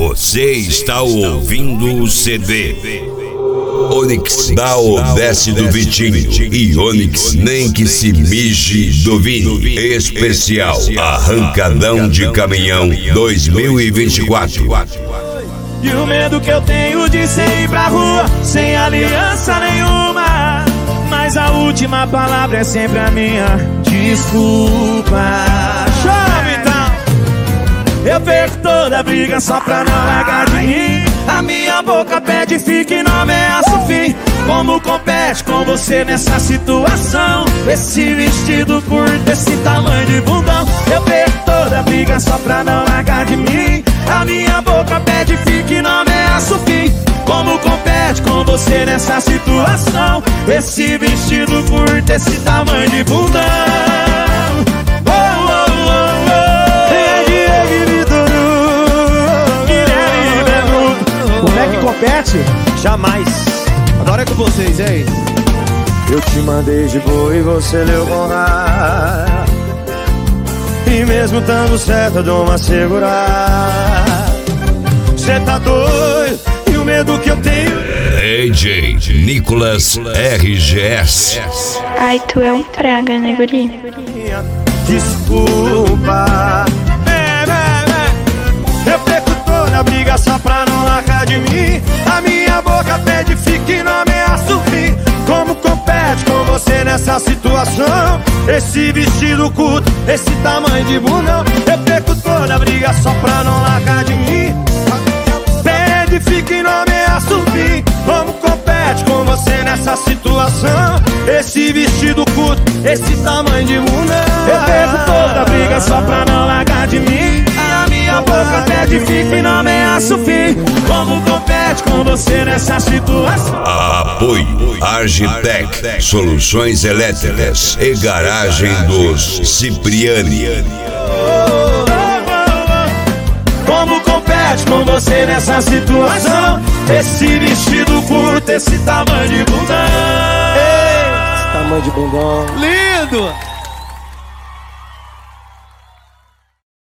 Você está ouvindo o CD Onix dá o desce do Vitinho e Onix nem que se mije do Vini. Especial Arrancadão de Caminhão 2024. E o medo que eu tenho de ir pra rua sem aliança nenhuma, mas a última palavra é sempre a minha desculpa. Chove então. Eu perco toda a briga só pra não largar de mim. A minha boca pede fique e não ameaça o fim. Como compete com você nessa situação? Esse vestido curto, esse tamanho de bundão. Eu perco toda a briga só pra não largar de mim. A minha boca pede fique e não ameaça o fim. Como compete com você nessa situação? Esse vestido curto, esse tamanho de bundão. Como é que compete? Jamais. Agora é com vocês, hein? Eu te mandei de boa e você leu com raiva. E mesmo dando certo eu dou uma segurada. Cê tá doido e o medo que eu tenho. DJ Nicolas RGS. Ai, tu é um praga, né, guri? Desculpa. Eu perco toda a briga só pra não largar de mim. A minha boca pede fique e não ameaça o fim. Como compete com você nessa situação? Esse vestido curto, esse tamanho de bundão. Eu perco toda a briga só pra não largar de mim. Pede fique e não ameaça o fim. Como compete com você nessa situação? Esse vestido curto, esse tamanho de bundão. Eu perco toda a briga só pra não largar de mim. A minha boca pede fique e não ameaça o fim. Como compete com você nessa situação? Apoio Argitec, soluções elétricas e garagem dos Cipriani. Como compete com você nessa situação? Esse vestido curto, esse tamanho de bundão. Esse tamanho de bundão. Lindo!